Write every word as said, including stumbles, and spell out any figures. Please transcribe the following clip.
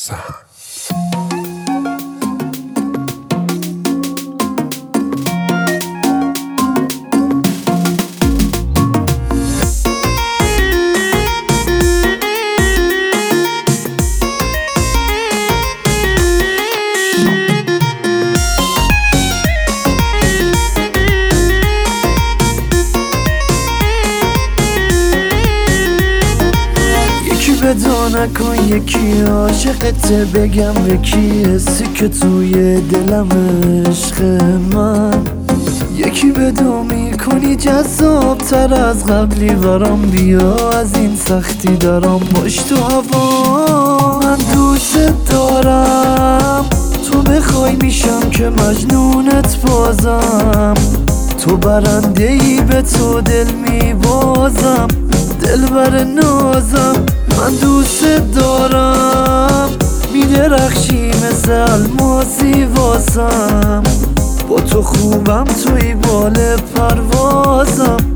سهند. بدا نکن یکی عاشقته بگم به کی حسی که توی دلم عشق من یکی بدا میکنی جذاب تر از قبلی برام بیا از این سختی دارم باش تو هوا من دوست دارم تو بخوای میشم که مجنونت بازم تو برنده ای به تو دل میبازم دل بر نازم من دوست دارم میدرخشی مثل الماسی واسم با تو خوبم توی بال پروازم